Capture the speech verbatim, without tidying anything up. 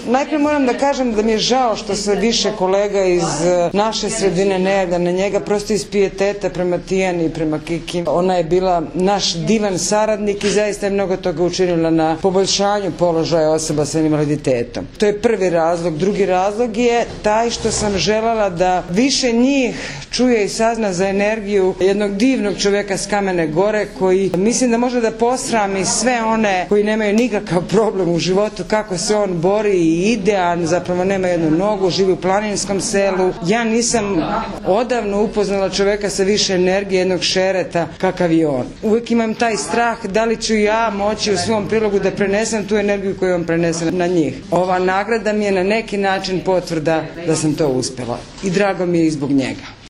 Najprije moram da kažem da mi je žao što se više kolega iz naše sredine ne javlja na njega, prosto iz pijeteta prema Tijani i prema Kiki. Ona je bila naš divan saradnik i zaista je mnogo toga učinila na poboljšanju položaja osoba sa invaliditetom. To je prvi razlog. Drugi razlog je taj što sam željela da više njih čuje i sazna za energiju jednog divnog čovjeka s Kamene Gore koji mislim da može da posrami sve one koji nemaju nikakav problem u životu, kako se on bori i ide, a zapravo nema jednu nogu, živi u planinskom selu. Ja nisam odavno upoznala čovjeka sa više energije, jednog šereta kakav je on. Uvijek imam taj strah da li ću ja moći u svom prilogu da prenesem tu energiju koju on prenese na njih. Ova nagrada mi je na neki način potvrda da sam to uspjela i drago mi je i zbog njega.